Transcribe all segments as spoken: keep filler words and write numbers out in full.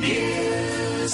News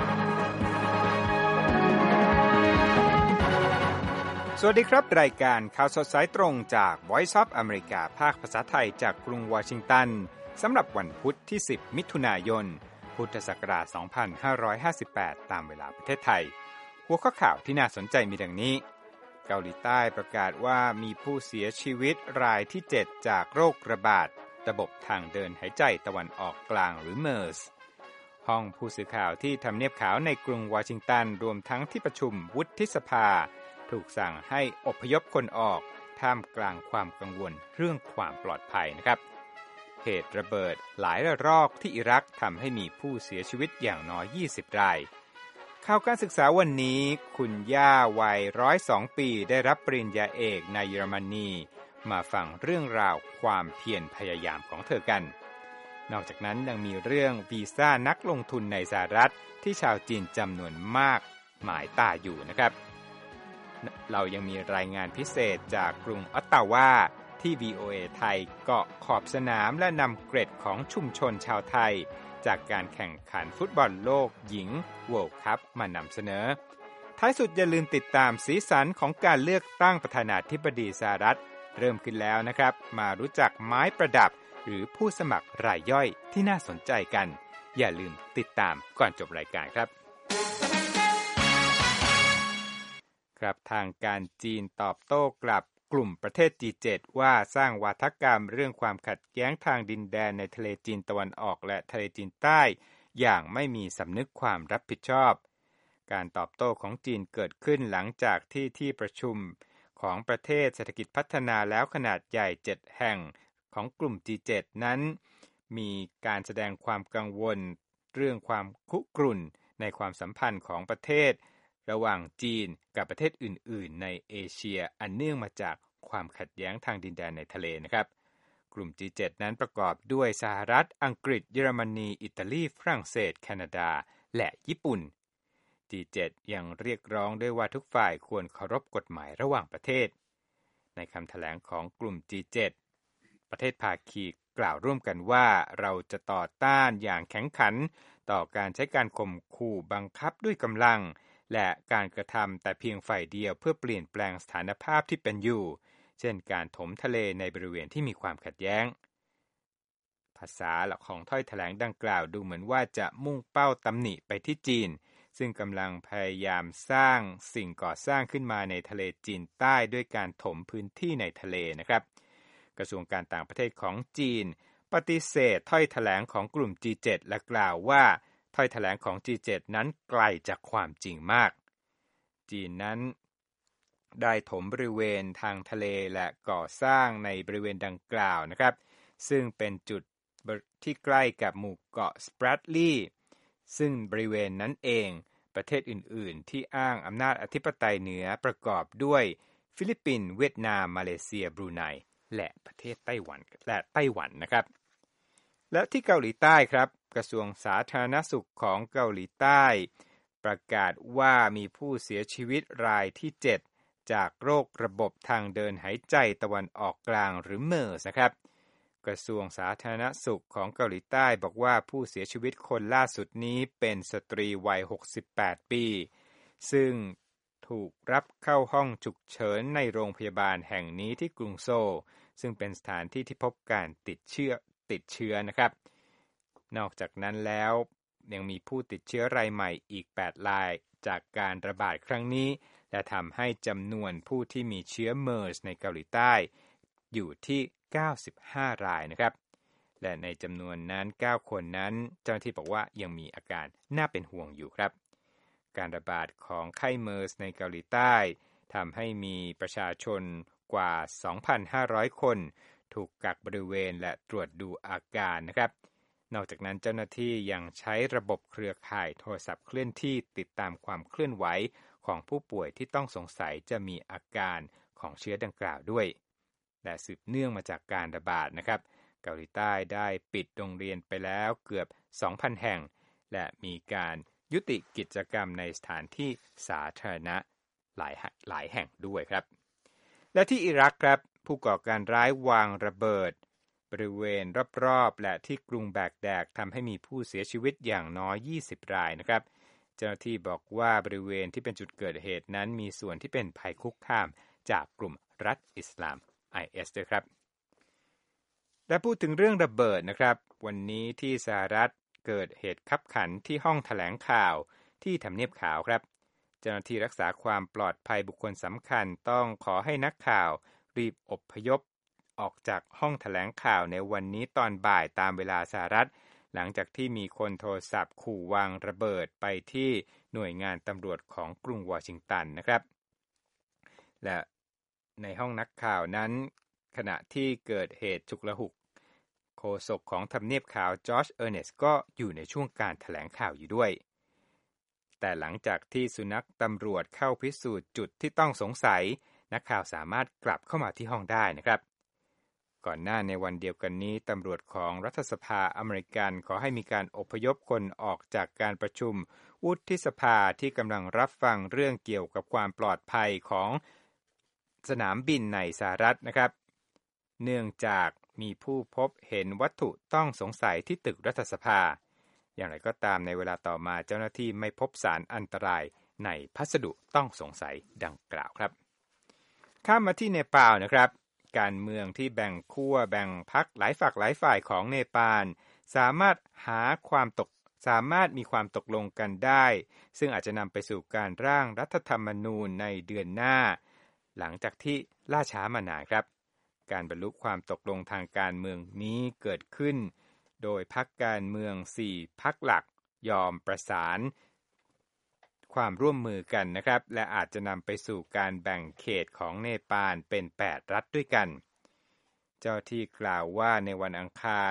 สวัสดีครับรายการข่าวสดสายตรงจาก Voice of America ภาคภาษาไทยจากกรุงวอชิงตันสำหรับวันพุธที่สิบมิถุนายนพุทธศักราชสองพันห้าร้อยห้าสิบแปดตามเวลาประเทศไทยหัวข้อข่าวที่น่าสนใจมีดังนี้เกาหลีใต้ประกาศว่ามีผู้เสียชีวิตรายที่เจ็ดจากโรคระบาดระบบทางเดินหายใจตะวันออกกลางหรือ เมอร์ส ห้องผู้สื่อข่าวที่ทำเนียบขาวในกรุงวอชิงตันรวมทั้งที่ประชุมวุฒิสภาถูกสั่งให้อพยพคนออกท่ามกลางความกังวลเรื่องความปลอดภัยนะครับเหตุระเบิดหลายระลอกที่อิรักทำให้มีผู้เสียชีวิตอย่างน้อยยี่สิบรายข่าวการศึกษาวันนี้คุณย่าวัยหนึ่งร้อยสองปีได้รับปริญญาเอกในเยอรมนีมาฟังเรื่องราวความเพียรพยายามของเธอกันนอกจากนั้นยังมีเรื่องวีซ่านักลงทุนในสหรัฐที่ชาวจีนจำนวนมากหมายตาอยู่นะครับเรายังมีรายงานพิเศษจากกรุงออตตาวาที่ วี โอ เอ ไทยเกาะขอบสนามและนำเกร็ดของชุมชนชาวไทยจากการแข่งขันฟุตบอลโลกหญิง World Cup มานำเสนอท้ายสุดอย่าลืมติดตามสีสันของการเลือกตั้งประธานาธิบดีสหรัฐเริ่มขึ้นแล้วนะครับมารู้จักไม้ประดับหรือผู้สมัครรายย่อยที่น่าสนใจกันอย่าลืมติดตามก่อนจบรายการครับครับทางการจีนตอบโต้กลับกลุ่มประเทศ จี เจ็ด ว่าสร้างวาทกรรมเรื่องความขัดแย้งทางดินแดนในทะเลจีนตะวันออกและทะเลจีนใต้อย่างไม่มีสำนึกความรับผิดชอบการตอบโต้ของจีนเกิดขึ้นหลังจากที่ที่ประชุมของประเทศเศรษฐกิจพัฒนาแล้วขนาดใหญ่เจ็ดแห่งของกลุ่ม จี เจ็ด นั้นมีการแสดงความกังวลเรื่องความคุกรุ่นในความสัมพันธ์ของประเทศระหว่างจีนกับประเทศอื่นๆในเอเชียอันเนื่องมาจากความขัดแย้งทางดินแดนในทะเลนะครับกลุ่ม จี เจ็ด นั้นประกอบด้วยสหรัฐอังกฤษเยอรมนีอิตาลีฝรั่งเศสแคนาดาและญี่ปุ่น จี เจ็ด ยังเรียกร้องด้วยว่าทุกฝ่ายควรเคารพกฎหมายระหว่างประเทศในคำแถลงของกลุ่ม จี เจ็ด ประเทศภาคีกล่าวร่วมกันว่าเราจะต่อต้านอย่างแข็งขันต่อการใช้การข่มขู่บังคับด้วยกำลังและการกระทำแต่เพียงฝ่ายเดียวเพื่อเปลี่ยนแปลงสถานภาพที่เป็นอยู่เช่นการถมทะเลในบริเวณที่มีความขัดแย้งภาษาหลักของถ้อยแถลงดังกล่าวดูเหมือนว่าจะมุ่งเป้าตำหนิไปที่จีนซึ่งกำลังพยายามสร้างสิ่งก่อสร้างขึ้นมาในทะเลจีนใต้ด้วยการถมพื้นที่ในทะเลนะครับกระทรวงการต่างประเทศของจีนปฏิเสธถ้อยแถลงของกลุ่ม จี เจ็ด และกล่าวว่าถ้อยแถลงของ จี เจ็ด นั้นไกลจากความจริงมากจีนนั้นได้ถมบริเวณทางทะเลและก่อสร้างในบริเวณดังกล่าวนะครับซึ่งเป็นจุดที่ใกล้กับหมู่เกาะสแปรดลีย์ซึ่งบริเวณนั้นเองประเทศอื่นๆที่อ้างอำนาจอธิปไตยเหนือประกอบด้วยฟิลิปปินส์เวียดนามมาเลเซียบรูไนและประเทศไต้หวันและไต้หวันนะครับและที่เกาหลีใต้ครับกระทรวงสาธารณสุขของเกาหลีใต้ประกาศว่ามีผู้เสียชีวิตรายที่เจ็ดจากโรคระบบทางเดินหายใจตะวันออกกลางหรือ เมอร์ส นะครับกระทรวงสาธารณสุขของเกาหลีใต้บอกว่าผู้เสียชีวิตคนล่าสุดนี้เป็นสตรีวัยหกสิบแปดปีซึ่งถูกรับเข้าห้องฉุกเฉินในโรงพยาบาลแห่งนี้ที่กรุงโซลซึ่งเป็นสถานที่ที่พบการติดเชื้อติดเชื้อนะครับนอกจากนั้นแล้วยังมีผู้ติดเชื้อรายใหม่อีกแปดรายจากการระบาดครั้งนี้และทำให้จำนวนผู้ที่มีเชื้อ เมอร์ส ในเกาหลีใต้อยู่ที่เก้าสิบห้ารายนะครับและในจำนวนนั้นเก้าคนนั้นเจ้าหน้าที่บอกว่ายังมีอาการน่าเป็นห่วงอยู่ครับการระบาดของไข้ เมอร์ส ในเกาหลีใต้ทำให้มีประชาชนกว่า สองพันห้าร้อย คนถูกกักบริเวณและตรวจดูอาการนะครับนอกจากนั้นเจ้าหน้าที่ยังใช้ระบบเครือข่ายโทรศัพท์เคลื่อนที่ติดตามความเคลื่อนไหวของผู้ป่วยที่ต้องสงสัยจะมีอาการของเชื้อดังกล่าวด้วยและสืบเนื่องมาจากการระบาดนะครับเกาหลีใต้ได้ปิดโรงเรียนไปแล้วเกือบ สองพัน แห่งและมีการยุติกิจกรรมในสถานที่สาธารณะหลายหลายแห่งด้วยครับและที่อิรักครับผู้ก่อการร้ายวางระเบิดบริเวณรอบๆและที่กรุงแบกแดดทำให้มีผู้เสียชีวิตอย่างน้อยยี่สิบรายนะครับเจ้าหน้าที่บอกว่าบริเวณที่เป็นจุดเกิดเหตุนั้นมีส่วนที่เป็นภัยคุกคามจากกลุ่มรัฐอิสลาม ไอ เอส ด้วยครับและพูดถึงเรื่องระเบิดนะครับวันนี้ที่สหรัฐเกิดเหตุคับขันที่ห้องแถลงข่าวที่ทำเนียบขาวครับเจ้าหน้าที่รักษาความปลอดภัยบุคคลสำคัญต้องขอให้นักข่าวรีบอพยพออกจากห้องแถลงข่าวในวันนี้ตอนบ่ายตามเวลาสหรัฐหลังจากที่มีคนโทรศัพท์ขู่วางระเบิดไปที่หน่วยงานตำรวจของกรุงวอชิงตันนะครับและในห้องนักข่าวนั้นขณะที่เกิดเหตุฉุกละหุกโฆษกของทำเนียบขาวจอร์จเออร์เนสก็อยู่ในช่วงการแถลงข่าวอยู่ด้วยแต่หลังจากที่สุนัขตำรวจเข้าพิสูจน์จุดที่ต้องสงสัยนักข่าวสามารถกลับเข้ามาที่ห้องได้นะครับก่อนหน้าในวันเดียวกันนี้ตำรวจของรัฐสภาอเมริกันขอให้มีการอพยพคนออกจากการประชุมวุฒิสภาที่กำลังรับฟังเรื่องเกี่ยวกับความปลอดภัยของสนามบินในสหรัฐนะครับเนื่องจากมีผู้พบเห็นวัตถุต้องสงสัยที่ตึกรัฐสภาอย่างไรก็ตามในเวลาต่อมาเจ้าหน้าที่ไม่พบสารอันตรายในพัสดุต้องสงสัยดังกล่าวครับข้ามมาที่เนปาลนะครับการเมืองที่แบ่งขั้วแบ่งพรรคหลายฝักหลายฝ่ายของเนปาลสามารถหาความตกสามารถมีความตกลงกันได้ซึ่งอาจจะนำไปสู่การร่างรัฐธรรมนูญในเดือนหน้าหลังจากที่ล่าช้ามานานครับการบรรลุความตกลงทางการเมืองนี้เกิดขึ้นโดยพรรคการเมืองสี่พรรคหลักยอมประสานความร่วมมือกันนะครับและอาจจะนำไปสู่การแบ่งเขตของเนปาลเป็นแปดรัฐด้วยกันเจ้าที่กล่าวว่าในวันอังคาร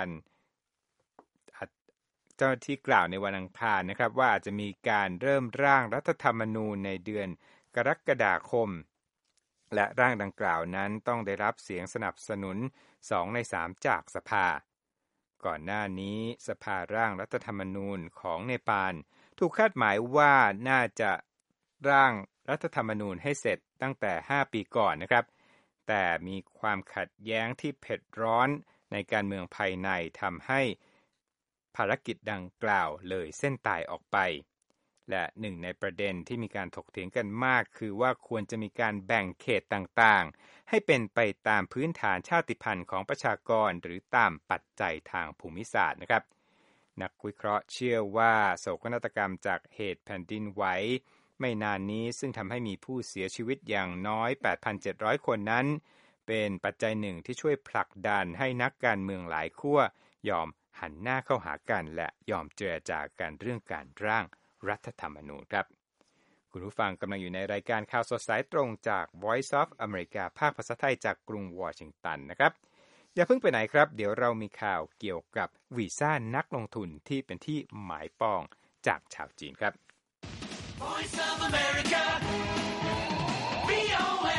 เจ้าที่กล่าวในวันอังคารนะครับว่าอาจจะมีการเริ่มร่างรัฐธรรมนูญในเดือนกรกฎาคมและร่างดังกล่าวนั้นต้องได้รับเสียงสนับสนุนสองในสามจากสภาก่อนหน้านี้สภาร่างรัฐธรรมนูญของเนปาลถูกคาดหมายว่าน่าจะร่างรัฐธรรมนูญให้เสร็จตั้งแต่ห้าปีก่อนนะครับแต่มีความขัดแย้งที่เผ็ดร้อนในการเมืองภายในทำให้ภารกิจดังกล่าวเลยเส้นตายออกไปและหนึ่งในประเด็นที่มีการถกเถียงกันมากคือว่าควรจะมีการแบ่งเขตต่างๆให้เป็นไปตามพื้นฐานชาติพันธุ์ของประชากรหรือตามปัจจัยทางภูมิศาสตร์นะครับนักวิเคราะห์เชื่อว่าโศกนาฏกรรมจากเหตุแผ่นดินไหวไม่นานนี้ซึ่งทำให้มีผู้เสียชีวิตอย่างน้อย แปดพันเจ็ดร้อย คนนั้นเป็นปัจจัยหนึ่งที่ช่วยผลักดันให้นักการเมืองหลายขั้วยอมหันหน้าเข้าหากันและยอมเจรจากันเรื่องการร่างรัฐธรรมนูญครับคุณผู้ฟังกำลังอยู่ในรายการข่าวสดสายตรงจาก Voice of America ภาคภาษาไทยจากกรุงวอชิงตันนะครับอย่าเพิ่งไปไหนครับเดี๋ยวเรามีข่าวเกี่ยวกับวีซ่านักลงทุนที่เป็นที่หมายปองจากชาวจีนครับ Voice of America วี โอ เอ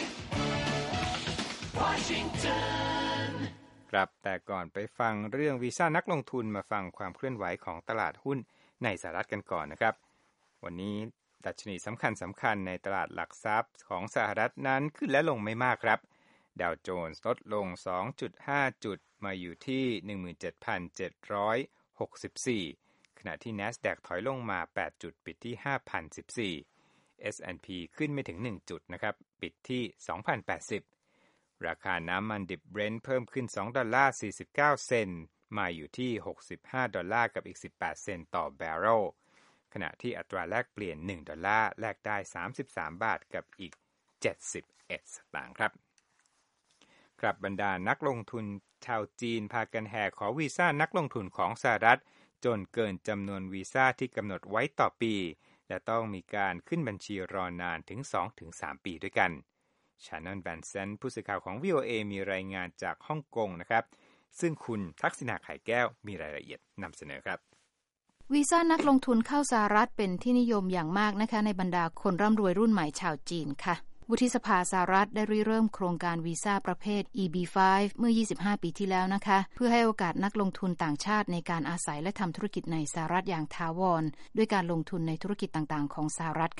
Washington ครับแต่ก่อนไปฟังเรื่องวีซ่านักลงทุนมาฟังความเคลื่อนไหวของตลาดหุ้นในสหรัฐกันก่อนนะครับวันนี้ดัชนีสำคัญสำคัญในตลาดหลักทรัพย์ของสหรัฐนั้นขึ้นและลงไม่มากครับดาวโจนส์ลดลง สองจุดห้า จุดมาอยู่ที่ หนึ่งหมื่นเจ็ดพันเจ็ดร้อยหกสิบสี่ ขณะที่ NASDAQ ถอยลงมาแปดจุดปิดที่ ห้าพันสิบสี่ เอส แอนด์ พี ขึ้นไม่ถึงหนึ่งจุดนะครับปิดที่ สองพันแปดสิบ ราคาน้ำมันดิบ Brent เพิ่มขึ้นสองดอลลาร์สี่สิบเก้าเซนต์มาอยู่ที่หกสิบห้าดอลลาร์กับอีกสิบแปดเซนต์ต่อบาร์เรลขณะที่อัตราแลกเปลี่ยนหนึ่งดอลลาร์แลกได้สามสิบสามบาทกับอีกเจ็ดสิบเอ็ดสตางค์ครับครับบรรดานักลงทุนชาวจีนพากันแห่ขอวีซ่านักลงทุนของสหรัฐจนเกินจำนวนวีซ่าที่กำหนดไว้ต่อปีและต้องมีการขึ้นบัญชีรอนานถึง สองถึงสาม ปีด้วยกันชานน แบนเซนผู้สื่อข่าวของ วี โอ เอ มีรายงานจากฮ่องกงนะครับซึ่งคุณทักษิณาไข่แก้วมีรายละเอียดนำเสนอครับวีซ่านักลงทุนเข้าสหรัฐเป็นที่นิยมอย่างมากนะคะในบรรดาคนร่ำรวยรุ่นใหม่ชาวจีนค่ะวุฒิสภาสหรัฐได้ริเริ่มโครงการวีซ่าประเภท อี บี ไฟว์ เมื่อยี่สิบห้าปีที่แล้วนะคะเพื่อให้โอกาสนักลงทุนต่างชาติในการอาศัยและทำธุรกิจในสหรัฐอย่างถาวรด้วยการลงทุนในธุรกิจต่างๆของสหรัฐค่ะ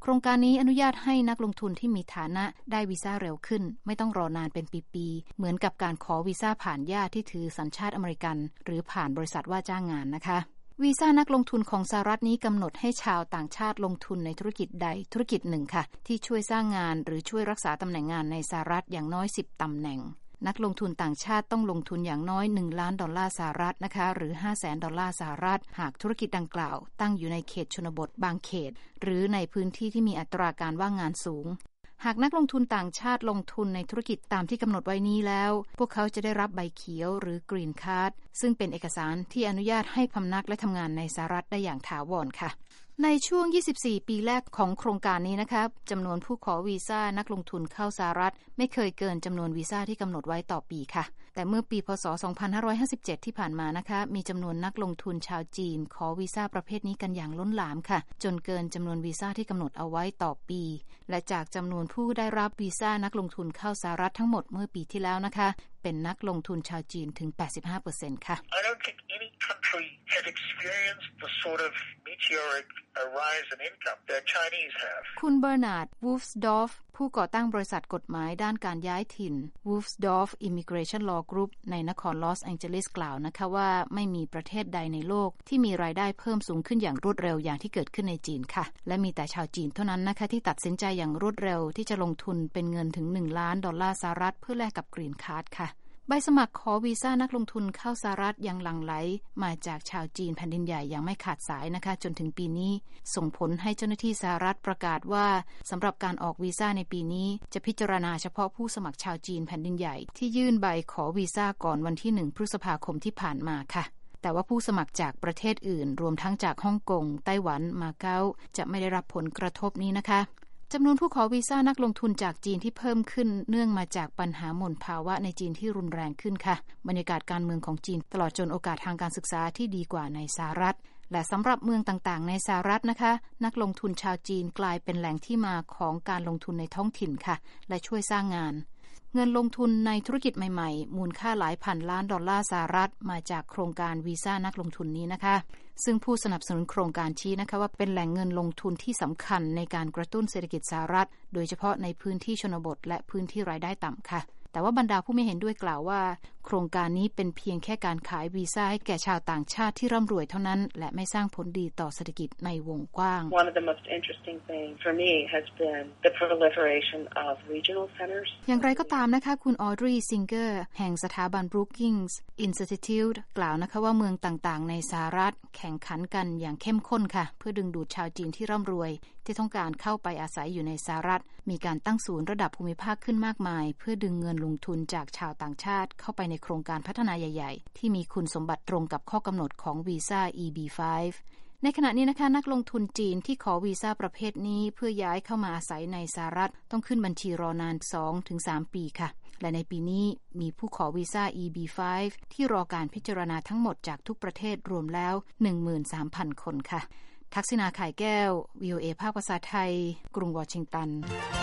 โครงการนี้อนุญาตให้นักลงทุนที่มีฐานะได้วีซ่าเร็วขึ้นไม่ต้องรอนานเป็นปีๆเหมือนกับการขอวีซ่าผ่านญาติที่ถือสัญชาติอเมริกันหรือผ่านบริษัทว่าจ้างงานนะคะวีซ่านักลงทุนของสหรัฐนี้กำหนดให้ชาวต่างชาติลงทุนในธุรกิจใดธุรกิจหนึ่งค่ะที่ช่วยสร้างงานหรือช่วยรักษาตำแหน่งงานในสหรัฐอย่างน้อยสิบตำแหน่งนักลงทุนต่างชาติต้องลงทุนอย่างน้อยหนึ่งล้านดอลลาร์สหรัฐนะคะหรือห้าแสนดอลลาร์สหรัฐหากธุรกิจดังกล่าวตั้งอยู่ในเขตชนบทบางเขตหรือในพื้นที่ที่มีอัตราการว่างงานสูงหากนักลงทุนต่างชาติลงทุนในธุรกิจตามที่กำหนดไว้นี้แล้วพวกเขาจะได้รับใบเขียวหรือกรีนการ์ดซึ่งเป็นเอกสารที่อนุญาตให้พำนักและทำงานในสหรัฐได้อย่างถาวรค่ะในช่วงยี่สิบสี่ปีแรกของโครงการนี้นะคะจำนวนผู้ขอวีซ่านักลงทุนเข้าสหรัฐไม่เคยเกินจำนวนวีซ่าที่กำหนดไว้ต่อปีค่ะแต่เมื่อปีพ.ศ. สองพันห้าร้อยห้าสิบเจ็ดที่ผ่านมานะคะมีจำนวนนักลงทุนชาวจีนขอวีซ่าประเภทนี้กันอย่างล้นหลามค่ะจนเกินจำนวนวีซ่าที่กำหนดเอาไว้ต่อปีและจากจำนวนผู้ได้รับวีซ่านักลงทุนเข้าสหรัฐทั้งหมดเมื่อปีที่แล้วนะคะเป็นนักลงทุนชาวจีนถึง แปดสิบห้าเปอร์เซ็นต์ ค่ะ I don't think any country has experienced the sort of meteoric rise in income that Chinese have คุณเบอร์นาร์ด วูฟส์ดอฟผู้ก่อตั้งบริษัทกฎหมายด้านการย้ายถิ่น Wolfsdorf Immigration Law Group ในนครลอสแองเจลิสกล่าวนะคะว่าไม่มีประเทศใดในโลกที่มีรายได้เพิ่มสูงขึ้นอย่างรวดเร็วอย่างที่เกิดขึ้นในจีนค่ะและมีแต่ชาวจีนเท่านั้นนะคะที่ตัดสินใจอย่างรวดเร็วที่จะลงทุนเป็นเงินถึงหนึ่งล้านดอลลาร์สหรัฐเพื่อแลกกับกรีนการ์ดค่ะใบสมัครขอวีซ่านักลงทุนเข้าสหรัฐยังหลั่งไหลมาจากชาวจีนแผ่นดินใหญ่อย่างไม่ขาดสายนะคะจนถึงปีนี้ส่งผลให้เจ้าหน้าที่สหรัฐประกาศว่าสำหรับการออกวีซ่าในปีนี้จะพิจารณาเฉพาะผู้สมัครชาวจีนแผ่นดินใหญ่ที่ยื่นใบขอวีซ่าก่อนวันที่หนึ่งพฤษภาคมที่ผ่านมาค่ะแต่ว่าผู้สมัครจากประเทศอื่นรวมทั้งจากฮ่องกงไต้หวันมาเก๊าจะไม่ได้รับผลกระทบนี้นะคะจำนวนผู้ขอวีซ่านักลงทุนจากจีนที่เพิ่มขึ้นเนื่องมาจากปัญหามลภาวะในจีนที่รุนแรงขึ้นค่ะบรรยากาศการเมืองของจีนตลอดจนโอกาสทางการศึกษาที่ดีกว่าในสหรัฐและสำหรับเมืองต่างๆในสหรัฐนะคะนักลงทุนชาวจีนกลายเป็นแหล่งที่มาของการลงทุนในท้องถิ่นค่ะและช่วยสร้างงานเงินลงทุนในธุรกิจใหม่ๆมูลค่าหลายพันล้านดอลลาร์สหรัฐมาจากโครงการวีซ่านักลงทุนนี้นะคะซึ่งผู้สนับสนุนโครงการชี้นะคะว่าเป็นแหล่งเงินลงทุนที่สำคัญในการกระตุ้นเศรษฐกิจสหรัฐโดยเฉพาะในพื้นที่ชนบทและพื้นที่รายได้ต่ำค่ะแต่ว่าบรรดาผู้ไม่เห็นด้วยกล่าวว่าโครงการนี้เป็นเพียงแค่การขายวีซ่าให้แก่ชาวต่างชาติที่ร่ำรวยเท่านั้นและไม่สร้างผลดีต่อเศรษฐกิจในวงกว้าง One of the most interesting things for me has been the proliferation of regional centers อย่างไรก็ตามนะคะคุณออดรีซิงเกอร์แห่งสถาบัน Brookings Institute กล่าวนะคะว่าเมืองต่างๆในสหรัฐแข่งขันกันอย่างเข้มข้นค่ะเพื่อดึงดูดชาวจีนที่ร่ำรวยที่ต้องการเข้าไปอาศัยอยู่ในสหรัฐมีการตั้งศูนย์ระดับภูมิภาคขึ้นมากมายเพื่อดึงเงินลงทุนจากชาวต่างชาติเข้าไปในโครงการพัฒนาใหญ่ๆที่มีคุณสมบัติตรงกับข้อกำหนดของวีซ่า อี บี ไฟว์ ในขณะนี้นะคะนักลงทุนจีนที่ขอวีซ่าประเภทนี้เพื่อย้ายเข้ามาอาศัยในสหรัฐต้องขึ้นบัญชีรอนาน สองถึงสาม ปีค่ะและในปีนี้มีผู้ขอวีซ่า อี บี ไฟว์ ที่รอการพิจารณาทั้งหมดจากทุกประเทศรวมแล้ว หนึ่งหมื่นสามพัน คนค่ะทักษิณาข่ายแก้ว วี โอ เอ ภาคภาษาไทยกรุงวอชิงตัน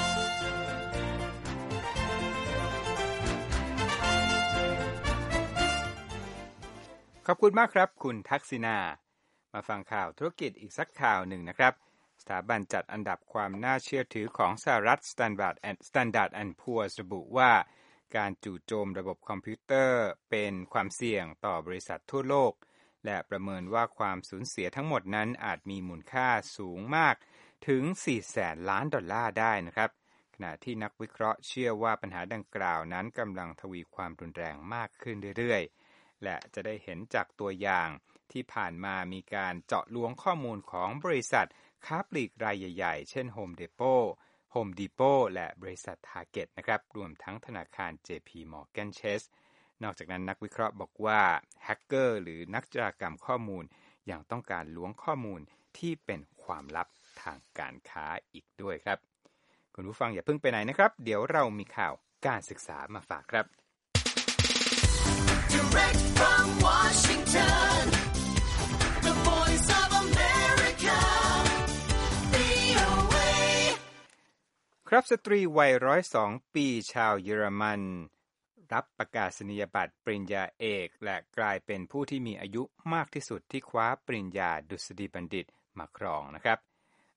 ขอบคุณมากครับคุณทักษิณามาฟังข่าวธุรกิจอีกสักข่าวหนึ่งนะครับสถาบันจัดอันดับความน่าเชื่อถือของสหรัฐ Standard and Standard and Poor's ระบุว่าการจู่โจมระบบคอมพิวเตอร์เป็นความเสี่ยงต่อบริษัททั่วโลกและประเมินว่าความสูญเสียทั้งหมดนั้นอาจมีมูลค่าสูงมากถึง สี่แสน ล้านดอลลาร์ได้นะครับขณะที่นักวิเคราะห์เชื่อว่าปัญหาดังกล่าวนั้นกำลังทวีความรุนแรงมากขึ้นเรื่อยๆและจะได้เห็นจากตัวอย่างที่ผ่านมามีการเจาะล้วงข้อมูลของบริษัทค้าปลีกรายใหญ่ๆเช่น Home Depot Home Depot และบริษัท Target นะครับรวมทั้งธนาคาร เจ พี Morgan Chase นอกจากนั้นนักวิเคราะห์บอกว่าแฮกเกอร์หรือนักโจรกรรมข้อมูลยังต้องการล้วงข้อมูลที่เป็นความลับทางการค้าอีกด้วยครับคุณผู้ฟังอย่าเพิ่งไปไหนนะครับเดี๋ยวเรามีข่าวการศึกษามาฝากครับ Direct from Washington, the voice of America, วี โอ เอครับสตรีวัยร้อยสองปีชาวเยอรมันรับประกาศนียบัตรปริญญาเอกและกลายเป็นผู้ที่มีอายุมากที่สุดที่คว้าปริญญาดุษฎีบัณฑิตมาครองนะครับ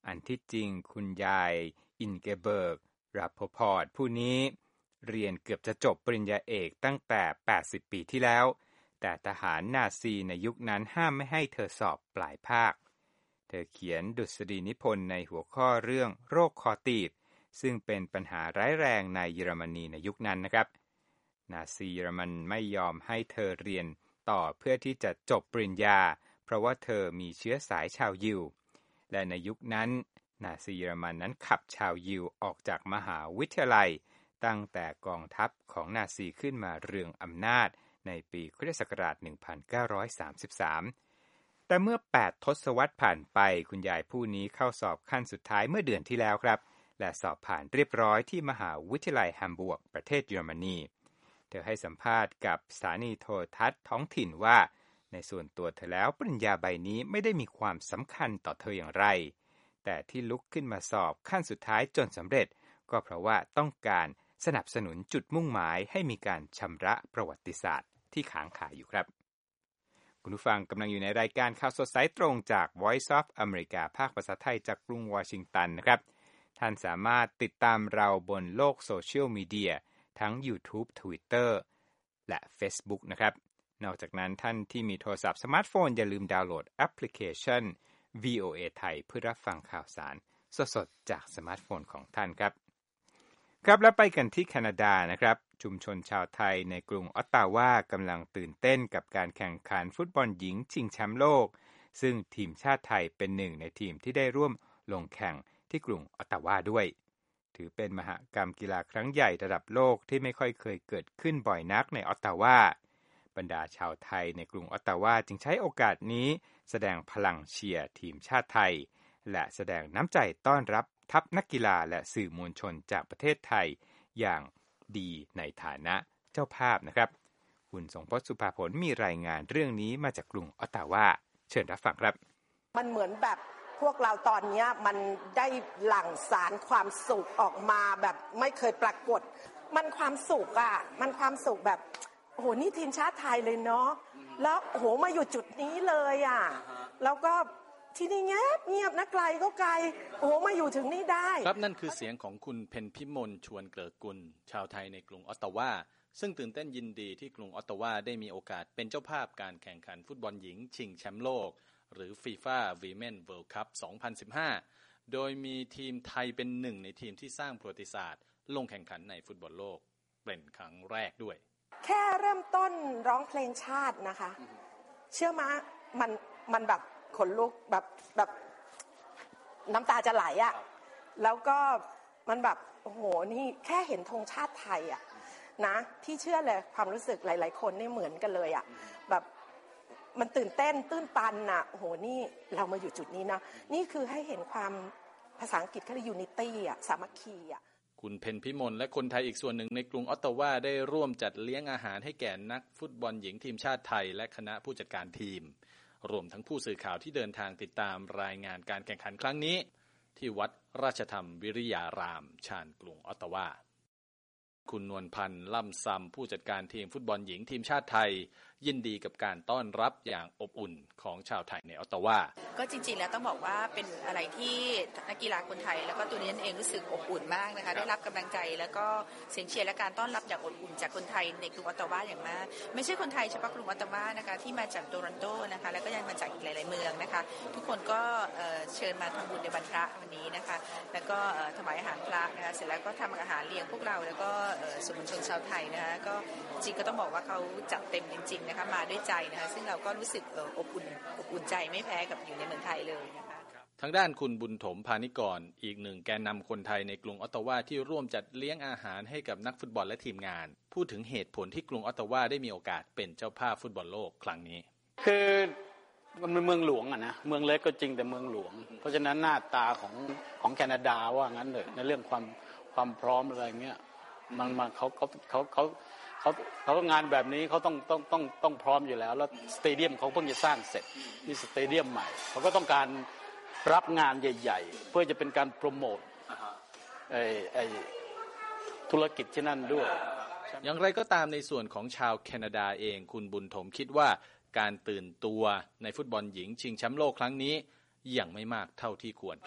อันที่จริงคุณยายอินเกเบิร์กราโพพอร์ตผู้นี้เรียนเกือบจะจบปริญญาเอกตั้งแต่แปดสิบปีที่แล้วแต่ทหารนาซีในยุคนั้นห้ามไม่ให้เธอสอบปลายภาคเธอเขียนดุษฎีนิพนธ์ในหัวข้อเรื่องโรคคอตีบซึ่งเป็นปัญหาร้ายแรงในเยอรมนีในยุคนั้นนะครับนาซีเยอรมันไม่ยอมให้เธอเรียนต่อเพื่อที่จะจบปริญญาเพราะว่าเธอมีเชื้อสายชาวยิวและในยุคนั้นนาซีเยอรมันนั้นขับชาวยิวออกจากมหาวิทยาลัยตั้งแต่กองทัพของนาซีขึ้นมาเรืองอำนาจในปีค.ศ. หนึ่งพันเก้าร้อยสามสิบสามแต่เมื่อแปดทศวรรษผ่านไปคุณยายผู้นี้เข้าสอบขั้นสุดท้ายเมื่อเดือนที่แล้วครับและสอบผ่านเรียบร้อยที่มหาวิทยาลัยแฮมบูร์กประเทศเยอรมนีเธอให้สัมภาษณ์กับสถานีโทรทัศน์ท้องถิ่นว่าในส่วนตัวเธอแล้วปริญญาใบนี้ไม่ได้มีความสำคัญต่อเธออย่างไรแต่ที่ลุกขึ้นมาสอบขั้นสุดท้ายจนสำเร็จก็เพราะว่าต้องการสนับสนุนจุดมุ่งหมายให้มีการชำระประวัติศาสตร์ที่ค้างคาอยู่ครับคุณผู้ฟังกำลังอยู่ในรายการข่าวสดสายตรงจาก Voice of America ภาคภาษาไทยจากกรุงวอชิงตันนะครับท่านสามารถติดตามเราบนโลกโซเชียลมีเดียทั้ง YouTube Twitter และ Facebook นะครับนอกจากนั้นท่านที่มีโทรศัพท์สมาร์ทโฟนอย่าลืมดาวน์โหลดแอปพลิเคชัน วี โอ เอ ไทยเพื่อรับฟังข่าวสารสดๆจากสมาร์ทโฟนของท่านครับครับแล้วไปกันที่แคนาดานะครับชุมชนชาวไทยในกรุงออตตาวากำลังตื่นเต้นกับการแข่งขันฟุตบอลหญิงชิงแชมป์โลกซึ่งทีมชาติไทยเป็นหนึ่งในทีมที่ได้ร่วมลงแข่งที่กรุงออตตาวาด้วยถือเป็นมหกรรมกีฬาครั้งใหญ่ระดับโลกที่ไม่ค่อยเคยเกิดขึ้นบ่อยนักในออตตาวาบรรดาชาวไทยในกรุงออตตาวาจึงใช้โอกาสนี้แสดงพลังเชียร์ทีมชาติไทยและแสดงน้ำใจต้อนรับทัพนักกีฬาและสื่อมวลชนจากประเทศไทยอย่างดีในฐานะเจ้าภาพนะครับคุณสงพจน์สุภาผลมีรายงานเรื่องนี้มาจากกรุงออตตาวาเชิญรับฟังครับมันเหมือนแบบพวกเราตอนนี้มันได้หลั่งสารความสุขออกมาแบบไม่เคยปรากฏมันความสุขอ่ะมันความสุขแบบโอ้โหนี่ทีมชาติไทยเลยเนาะแล้วโอ้โหมาอยู่จุดนี้เลยอ่ะแล้วก็ที่นี่เงียบเงียบนะไกลก็ไกลโอ้โหมาอยู่ถึงนี่ได้ครับนั่นคือเสียงของคุณเพ็ญพิมลชวนเกลิกกุลชาวไทยในกรุงออตตาวาซึ่งตื่นเต้นยินดีที่กรุงออตตาวาได้มีโอกาสเป็นเจ้าภาพการแข่งขันฟุตบอลหญิงชิงแชมป์โลกหรือ FIFA Women World Cup สองพันสิบห้าโดยมีทีมไทยเป็นหนึ่งในทีมที่สร้างประวัติศาสตร์ลงแข่งขันในฟุตบอลโลกเป็นครั้งแรกด้วยแค่เริ่มต้นร้องเพลงชาตินะคะเชื่อมั้ยมันมันแบบขนลุกแบบแบบน้ำตาจะไหลอ่ะแล้วก็มันแบบโอ้โหนี่แค่เห็นธงชาติไทยอ่ะนะพี่เชื่อเลยความรู้สึกหลายๆคนนี่เหมือนกันเลยอ่ะแบบมันตื่นเต้นตื้นตันน่ะโอ้โหนี่เรามาอยู่จุดนี้นะนี่คือให้เห็นความภาษาอังกฤษเขาเรียก unity อ่ะสามัคคีอ่ะคุณเพ็ญพิมลและคนไทยอีกส่วนหนึ่งในกรุงออตตาวาได้ร่วมจัดเลี้ยงอาหารให้แก่นักฟุตบอลหญิงทีมชาติไทยและคณะผู้จัดการทีมรวมทั้งผู้สื่อข่าวที่เดินทางติดตามรายงานการแข่งขันครั้งนี้ที่วัดราชธรรมวิริยารามชานกรุงออตตาวาคุณนวลพันธ์ล่ำซำผู้จัดการทีมฟุตบอลหญิงทีมชาติไทยยินดีกับการต้อนรับอย่างอบอุ่นของชาวไทยในออตตาวาก็จริงๆแล้วต้องบอกว่าเป็นอะไรที่นักกีฬาคนไทยแล้วก็ตัวนี้เองรู้สึกอบอุ่นมากนะคะได้รับกำลังใจแล้วก็เสียงเชียร์และการต้อนรับอย่างอบอุ่นจากคนไทยในกรุงออตตาวาอย่างมากไม่ใช่คนไทยเฉพาะกรุงออตตาวานะคะที่มาจากโตรอนโตนะคะแล้วก็ยังมาจากอีกหลายๆเมืองนะคะทุกคนก็เชิญมาทำบุญในวันพระวันนี้นะคะแล้วก็ถวายอาหารพระนะคะเสร็จแล้วก็ทำอาหารเลี้ยงพวกเราแล้วก็สื่อมวลชนชาวไทยนะคะก็จริงก็ต้องบอกว่าเขาจัดเต็มจริงๆนะคะมาด้วยใจนะคะซึ่งเราก็รู้สึกอบอุ่นอบอุ่นใจไม่แพ้กับอยู่ในเมืองไทยเลยนะคะทางด้านคุณบุญถมพานิกรอีกหนึ่งแกนนำคนไทยในกรุงออตตาวาที่ร่วมจัดเลี้ยงอาหารให้กับนักฟุตบอลและทีมงานพูดถึงเหตุผลที่กรุงออตตาวาได้มีโอกาสเป็นเจ้าภาพฟุตบอลโลกครั้งนี้คือมันเป็นเมืองหลวงอะนะเมืองเล็กก็จริงแต่เมืองหลวงเพราะฉะนั้นหน้าตาของของแคนาดาว่างั้นเลยในเรื่องความความพร้อมอะไรเงี้ยมันมาเขาเขาเขาเขาเขาเขางานแบบนี้เขาต้องต้องต้องต้องพร้อมอยู่แล้วแล้วสเตเดียมเขาเพิ่งจะสร้างเสร็จนี่สเตเดียมใหม่เขาก็ต้องการรับงานใหญ่ๆเพื่อจะเป็นการโปรโมทไอ้ไอ้ธุรกิจที่นั่นด้วยอย่างไรก็ตามในส่วนของชาวแคนาดาเองคุณบุญถมคิดว่าการตื่นตัวในฟุตบอลหญิงชิงแชมป์โลกครั้งนี้ยังไม่มากเท่าที่ควรครับ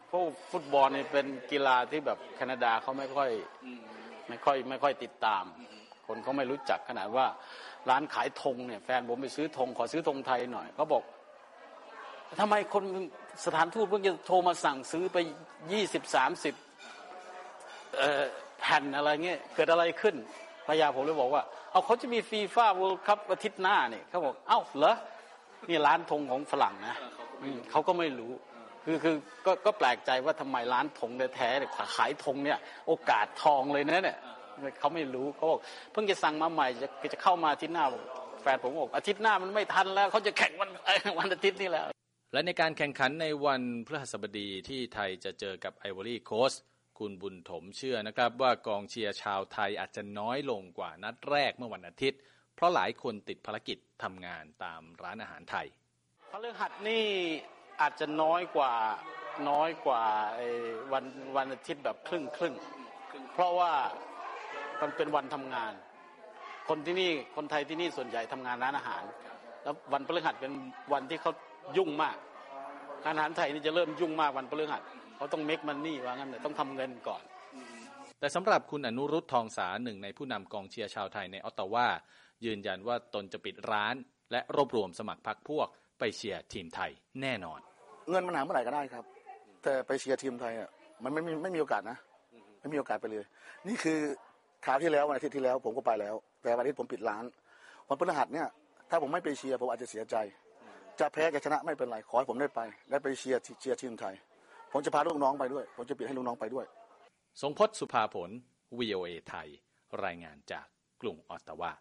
เพราะฟุตบอลนี่เป็นกีฬาที่แบบแคนาดาเขาไม่ค่อยไม่ค่อยไม่ค่อยติดตามคนเขาไม่รู้จักขนาดว่าร้านขายธงเนี่ยแฟนผมไปซื้อธงขอซื้อธงไทยหน่อยเขาบอกทำไมคนสถานทูตเพิ่งจะโทรมาสั่งซื้อไปยี่สิบสามสิบเอ่อแผ่นอะไรเงี้ยเกิดอะไรขึ้นภรรยาผมเลยบอกว่าเอาเขาจะมีฟีฟ่าเวิลด์คัพอาทิตย์หน้าเนี่ยเขาบอกเอ้าเหรอนี่ร้านธงของฝรั่งนะเขาก็ไม่รู้คือคือก็ก็แปลกใจว่าทำไมร้านธงแท้ๆเนี่ยขายธงเนี่ยโอกาสทองเลยนะเนี่ยเขาไม่รู้เขาบอกเพิ่งจะสั่งมาใหม่จะจะเข้ามาอาทิตย์หน้าแฟนผมบอกอาทิตย์หน้ามันไม่ทันแล้วเขาจะแข่งวันวันอาทิตย์นี่แล้วและในการแข่งขันในวันพฤหัสบดีที่ไทยจะเจอกับไอวอรี่โคสต์คุณบุญถมเชื่อนะครับว่ากองเชียร์ชาวไทยอาจจะน้อยลงกว่านัดแรกเมื่อวันอาทิตย์เพราะหลายคนติดภารกิจทำงานตามร้านอาหารไทยพฤหัสนี่อาจจะน้อยกว่าน้อยกว่าไอ้วันวันอาทิตย์แบบครึ่งครึ่งเพราะว่ามันเป็นวันทำงานคนที่นี่คนไทยที่นี่ส่วนใหญ่ทำงานร้านอาหารแล้ววันพฤหัสเป็นวันที่เขายุ่งมากอาหารไทยนี่จะเริ่มยุ่งมากวันพฤหัสเขาต้องเมคมันนี่ว่างั้นเลยต้องทำเงินก่อนแต่สำหรับคุณอนุรุตทองสาหนึ่งในผู้นำกองเชียร์ชาวไทยในออตตาวายืนยันว่าตนจะปิดร้านและรวบรวมสมัครพรรคพวกไปเชียร์ทีมไทยแน่นอนเงินมันหาเมื่อไหร่ก็ได้ครับแต่ไปเชียร์ทีมไทยอ่ะมันไม่มีไม่มีโอกาสนะไม่มีโอกาสไปเลยนี่คือคราวที่แล้ววันอาทิตย์ที่แล้วผมก็ไปแล้วแต่วันอาทิตย์ผมปิดร้านวันพฤหัสเนี่ยถ้าผมไม่ไปเชียร์ผมอาจจะเสียใจจะแพ้จะชนะไม่เป็นไรขอให้ผมได้ไปและไปเชียร์เชียร์ทีมไทยผมจะพาลูกน้องไปด้วยผมจะปิดให้ลูกน้องไปด้วยทรงพจน์สุภาผล วี โอ เอ ไทยรายงานจากกรุงออตตาวา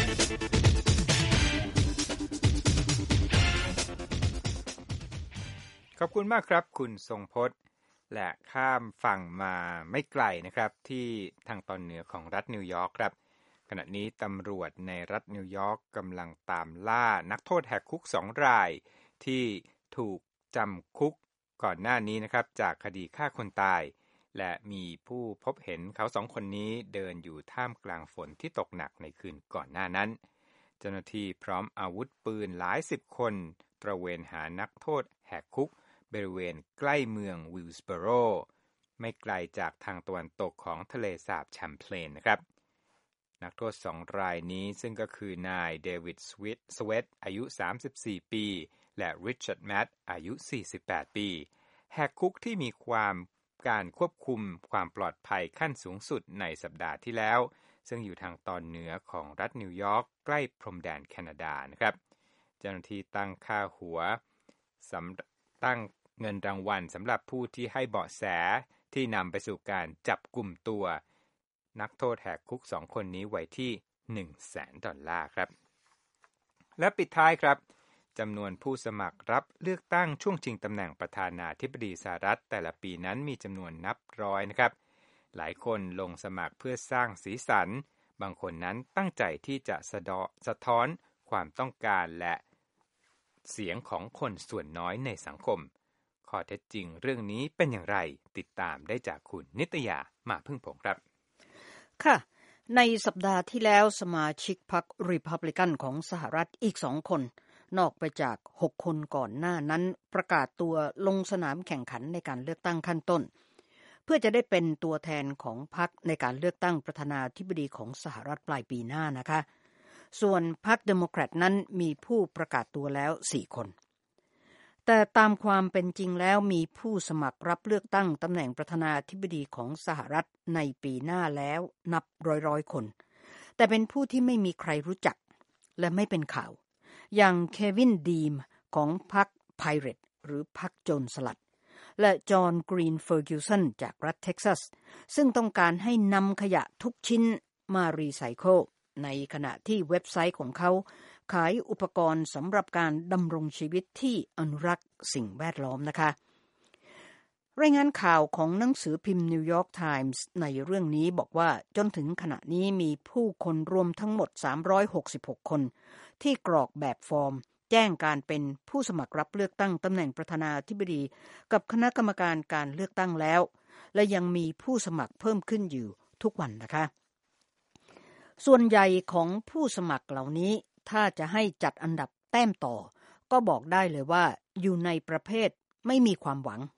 ขอบคุณมากครับคุณทรงพจน์และข้ามฝั่งมาไม่ไกลนะครับที่ทางตอนเหนือของรัฐนิวยอร์กครับขณะนี้ตำรวจในรัฐนิวยอร์กกำลังตามล่านักโทษแหกคุกสองรายที่ถูกจำคุกก่อนหน้านี้นะครับจากคดีฆ่าคนตายและมีผู้พบเห็นเขาสองคนนี้เดินอยู่ท่ามกลางฝนที่ตกหนักในคืนก่อนหน้านั้นเจ้าหน้าที่พร้อมอาวุธปืนหลายสิบคนตระเวนหานักโทษแหกคุกบริเวณใกล้เมืองวิลส์บอโรไม่ไกลจากทางตะวันตกของทะเลสาบแชมเพลนนะครับนักโทษสองรายนี้ซึ่งก็คือนายเดวิดสวิตสเวตอายุสามสิบสี่ปีและริชาร์ดแมตอายุสี่สิบแปดปีแหกคุกที่มีความการควบคุมความปลอดภัยขั้นสูงสุดในสัปดาห์ที่แล้วซึ่งอยู่ทางตอนเหนือของรัฐนิวยอร์กใกล้พรมแดนแคนาดานะครับเจ้าหน้าที่ตั้งค่าหัวสำตั้งเงินรางวัลสำหรับผู้ที่ให้เบาะแสที่นำไปสู่การจับกลุ่มตัวนักโทษแหกคุกสองคนนี้ไว้ที่ หนึ่งแสน ดอลลาร์ครับและปิดท้ายครับจำนวนผู้สมัครรับเลือกตั้งช่วงชิงตำแหน่งประธานาธิบดีสหรัฐแต่ละปีนั้นมีจำนวนนับร้อยนะครับหลายคนลงสมัครเพื่อสร้างสีสันบางคนนั้นตั้งใจที่จะสะดอสะท้อนความต้องการและเสียงของคนส่วนน้อยในสังคมข้อเท็จจริงเรื่องนี้เป็นอย่างไรติดตามได้จากคุณนิตยามาพึ่งผงครับค่ะในสัปดาห์ที่แล้วสมาชิกพรรครีพับลิกันของสหรัฐอีกสองคนนอกไปจากหกคนก่อนหน้านั้นประกาศตัวลงสนามแข่งขันในการเลือกตั้งขั้นต้นเพื่อจะได้เป็นตัวแทนของพรรคในการเลือกตั้งประธานาธิบดีของสหรัฐปลายปีหน้านะคะส่วนพรรคเดโมแครตนั้นมีผู้ประกาศตัวแล้วสี่คนแต่ตามความเป็นจริงแล้วมีผู้สมัครรับเลือกตั้งตำแหน่งประธานาธิบดีของสหรัฐในปีหน้าแล้วนับร้อยๆคนแต่เป็นผู้ที่ไม่มีใครรู้จักและไม่เป็นข่าวอย่างเควินดีมของพรรคไพเรตหรือพรรคโจรสลัดและจอห์นกรีนเฟอร์กิวสันจากรัฐเท็กซัสซึ่งต้องการให้นำขยะทุกชิ้นมารีไซเคิลในขณะที่เว็บไซต์ของเขาขายอุปกรณ์สำหรับการดำรงชีวิตที่อนุรักษ์สิ่งแวดล้อมนะคะรายงานข่าวของหนังสือพิมพ์นิวยอร์กไทมส์ในเรื่องนี้บอกว่าจนถึงขณะนี้มีผู้คนรวมทั้งหมดสามร้อยหกสิบหกคนที่กรอกแบบฟอร์มแจ้งการเป็นผู้สมัครรับเลือกตั้งตำแหน่งประธานาธิบดีกับคณะกรรมการการเลือกตั้งแล้วและยังมีผู้สมัครเพิ่มขึ้นอยู่ทุกวันนะคะส่วนใหญ่ของผู้สมัครเหล่านี้ถ้าจะให้จัดอันดับแต้มต่อก็บอกได้เลยว่าอยู่ในประเภทไม่มีความหวัง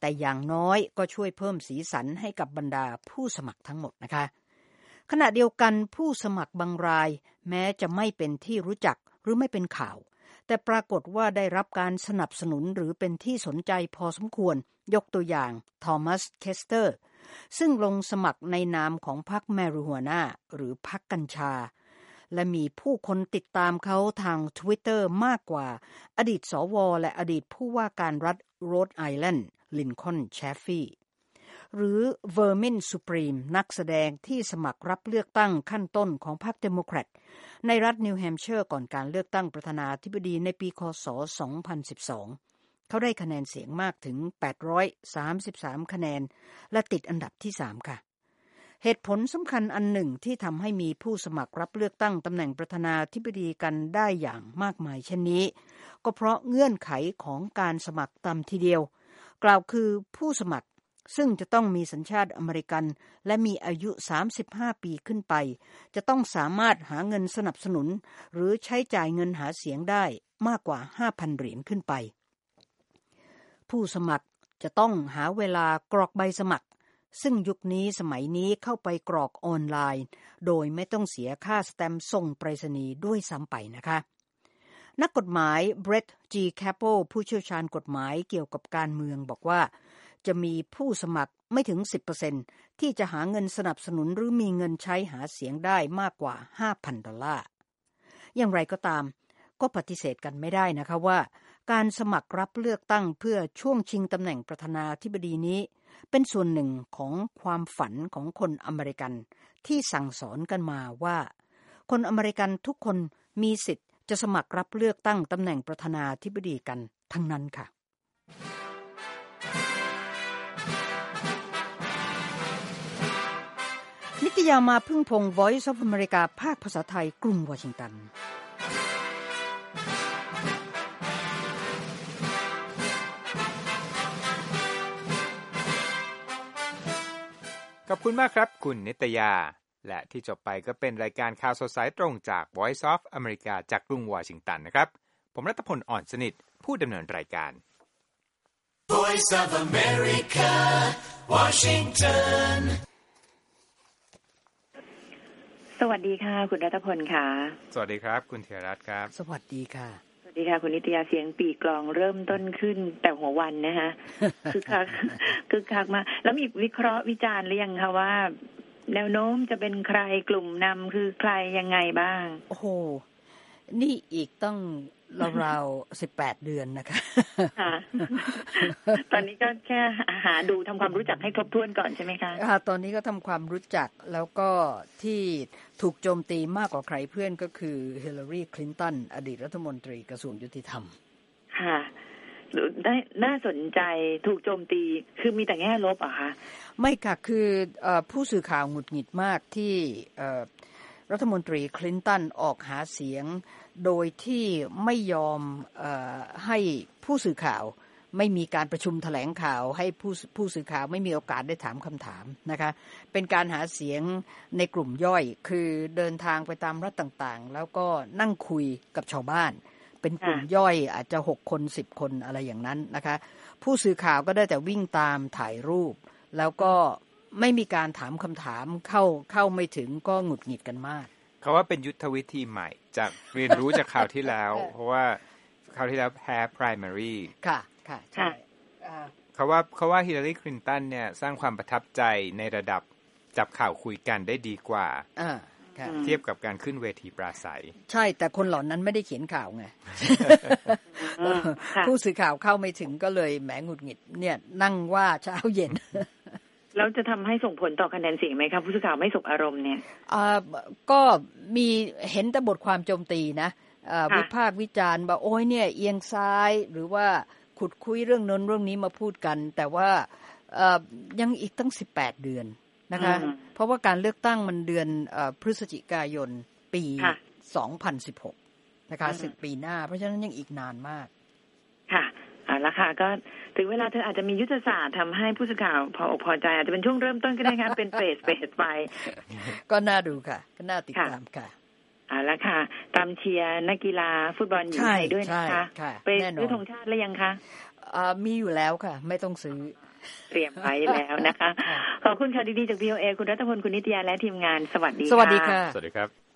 แต่อย่างน้อยก็ช่วยเพิ่มสีสันให้กับบรรดาผู้สมัครทั้งหมดนะคะขณะเดียวกันผู้สมัครบางรายแม้จะไม่เป็นที่รู้จักหรือไม่เป็นข่าวแต่ปรากฏว่าได้รับการสนับสนุนหรือเป็นที่สนใจพอสมควรยกตัวอย่างทอมัสเคสเตอร์ซึ่งลงสมัครในนามของพรรคแมริฮวาน่าหรือพรรคกัญชาและมีผู้คนติดตามเขาทาง Twitter มากกว่าอดีตสวและอดีตผู้ว่าการรัฐโรดไอแลนด์ลินคอล์นแชฟฟี่หรือเวอร์มินซูพรีมนักแสดงที่สมัครรับเลือกตั้งขั้นต้นของพรรคเดโมแครตในรัฐนิวแฮมป์เชอร์ก่อนการเลือกตั้งประธานาธิบดีในปีคศสองพันสิบสองเขาได้คะแนนเสียงมากถึงแปดร้อยสามสิบสามคะแนนและติดอันดับที่สามค่ะเหตุผลสำคัญอันหนึ่งที่ทำให้มีผู้สมัครรับเลือกตั้งตำแหน่งประธานาธิบดีกันได้อย่างมากมายเช่นนี้ก็เพราะเงื่อนไขของการสมัครตามทีเดียวกล่าวคือผู้สมัครซึ่งจะต้องมีสัญชาติอเมริกันและมีอายุสามสิบห้าปีขึ้นไปจะต้องสามารถหาเงินสนับสนุนหรือใช้จ่ายเงินหาเสียงได้มากกว่า ห้าพัน เหรียญขึ้นไปผู้สมัครจะต้องหาเวลากรอกใบสมัครซึ่งยุคนี้สมัยนี้เข้าไปกรอกออนไลน์โดยไม่ต้องเสียค่าสแตมป์ส่งไปรษณีย์ด้วยซ้ำไปนะคะนักกฎหมายเบรตต์ จี แคปโปผู้เชี่ยวชาญกฎหมายเกี่ยวกับการเมืองบอกว่าจะมีผู้สมัครไม่ถึง สิบเปอร์เซ็นต์ ที่จะหาเงินสนับสนุนหรือมีเงินใช้หาเสียงได้มากกว่า ห้าพัน ดอลลาร์อย่างไรก็ตามก็ปฏิเสธกันไม่ได้นะคะว่าการสมัครรับเลือกตั้งเพื่อช่วงชิงตำแหน่งประธานาธิบดีนี้เป็นส่วนหนึ่งของความฝันของคนอเมริกันที่สั่งสอนกันมาว่าคนอเมริกันทุกคนมีสิทธิ์จะสมัครรับเลือกตั้งตำแหน่งประธานาธิบดีกันทั้งนั้นค่ะนิตยามาพึ่งพงษ์ Voice of America ภาคภาษาไทยกรุงวอชิงตันขอบคุณมากครับคุณนิตยาและที่จบไปก็เป็นรายการข่าวสดสายตรงจาก Voice of America จากกรุงวอชิงตันนะครับผมรัตพลอ่อนสนิทผู้ดำเนินรายการ Voice of America Washington สวัสดีค่ะคุณรัตพลค่ะสวัสดีครับคุณเทียรัตน์ครับสวัสดีค่ะสวัสดีค่ะคุณนิตยาเสียงปีกลองเริ่มต้นขึ้นแต่หัววันนะคะคือคักคือคักมาแล้วมีวิเคราะห์วิจารณ์หรือยังคะว่าแนวโน้มจะเป็นใครกลุ่มนำคือใครยังไงบ้างโอ้โหนี่อีกต้องราวๆสิบแปดเดือนนะคะค่ะตอนนี้ก็แค่หาดูทำความรู้จักให้ครบถ้วนก่อนใช่ไหมคะค่ะตอนนี้ก็ทำความรู้จักแล้วก็ที่ถูกโจมตีมากกว่าใครเพื่อนก็คือฮิลลารีคลินตันอดีตรัฐมนตรีกระทรวงยุติธรรมค่ะได้น่าสนใจถูกโจมตีคือมีแต่แง่ลบอ่ะคะไม่ค่ะคือผู้สื่อข่าวหงุดหงิดมากที่รัฐมนตรีคลินตันออกหาเสียงโดยที่ไม่ยอมเอ่อให้ผู้สื่อข่าวไม่มีการประชุมแถลงข่าวให้ผู้ผู้สื่อข่าวไม่มีโอกาสได้ถามคำถามนะคะเป็นการหาเสียงในกลุ่มย่อยคือเดินทางไปตามรัฐต่างๆแล้วก็นั่งคุยกับชาวบ้านเป็นกลุ่มย่อยอาจจะหกคนสิบคนอะไรอย่างนั้นนะคะผู้สื่อข่าวก็ได้แต่วิ่งตามถ่ายรูปแล้วก็ไม่มีการถามคำถามเข้าเข้าไม่ถึงก็หงุดหงิดกันมากเขาว่าเป็นยุทธวิธีใหม่จากเรียนรู้จากข่าวที่แล้ว เพราะว่าข่าวที่แล้วแพ้ primary ค่ะค่ะใช่เขาว่าเขาว่าฮิลลารีคลินตันเนี่ยสร้างความประทับใจในระดับจับข่าวคุยกันได้ดีกว่าเทียบกับการขึ้นเวทีปราศัยใช่แต่คนเหล่านั้นไม่ได้เขียนข่าวไง ผู้สื่อข่าวเข้าไม่ถึงก็เลยแหมหงุดหงิดเนี่ยนั่งว่าเช้าเย็นแล้วจะทำให้ส่งผลต่อคะแนนเสียงไหมครับผู้สื่อข่าวไม่สบอารมณ์เนี่ยก็มีเห็นแต่บทความโจมตีนะวิพากษ์วิจารณ์ว่าโอ้ยเนี่ยเอียงซ้ายหรือว่าขุดคุยเรื่องนั้นเรื่องนี้มาพูดกันแต่ว่ายังอีกตั้งสิบแปดเดือนนะคะเพราะว่าการเลือกตั้งมันเดือนพฤศจิกายนปีสองพันสิบหกนะคะสิบปีหน้าเพราะฉะนั้นยังอีกนานมากค่ะเอาละค่ะก็ถึงเวลาเธออาจจะมียุทธศาสตร์ทำให้ผู้สื่อข่าวพออกพอใจอาจจะเป็นช่วงเริ่มต้นก็ได้ค่ะเป็นเฟสเฟสไปก็น่าดูค่ะก็น่าติดตามค่ะเอาละค่ะตามเชียร์นักกีฬาฟุตบอลอยู่ไทยด้วยนะคะไปซื้อธงชาติแล้วยังคะมีอยู่แล้วค่ะไม่ต้องซื้อเตรียมไว้แล้วนะคะขอบคุณค่ะดีๆจาก วี โอ เอ คุณรัตพลคุณนิตยาและทีมงานสวัสดีค่ะสวัสดีค่ะสวัสดีครับ